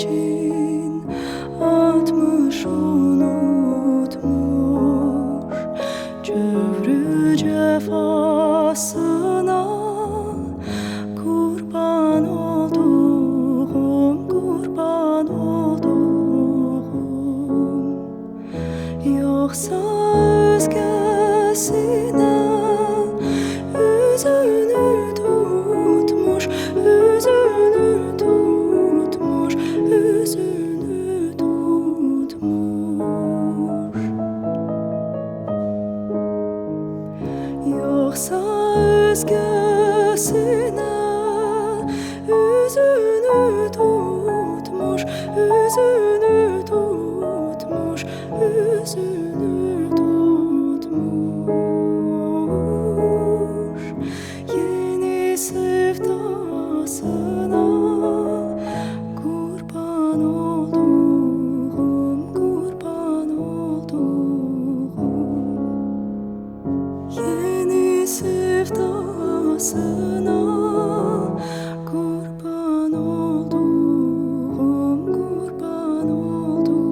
için atmış unutmuş cövrü cefasına kurban olduğum, kurban olduğum. Yoksa özgesine üzünü tutmuş, üzünü tutmuş, üzünü tutmuş. Yoksa özgesine üzünü tutmuş, üzünü tutmuş, üzünü tutmuş. Yeni sevdasına kurban olduğum, kurban olduğum. Yeni sevdasına kurban olduğum, kurban olduğum.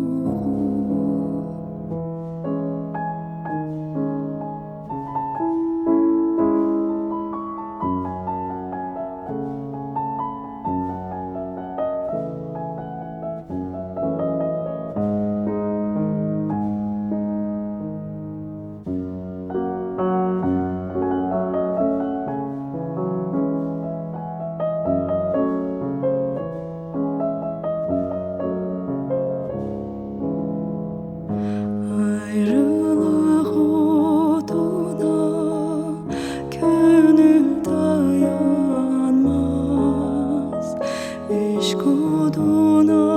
Ayrılık oduna gönül dayanmaz. İşk oduna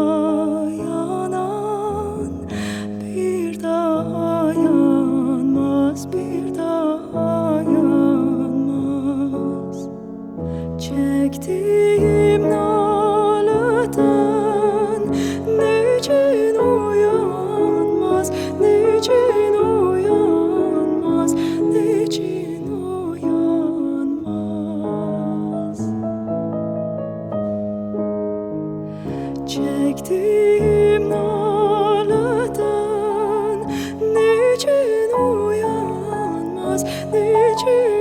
yanan bir daha yanmaz, bir daha yanmaz. Çektiğim nalıdan niçin uyanmaz, niçin uyanmaz, niçin uyanmaz. Çektiğim nalıdan niçin uyanmaz, niçin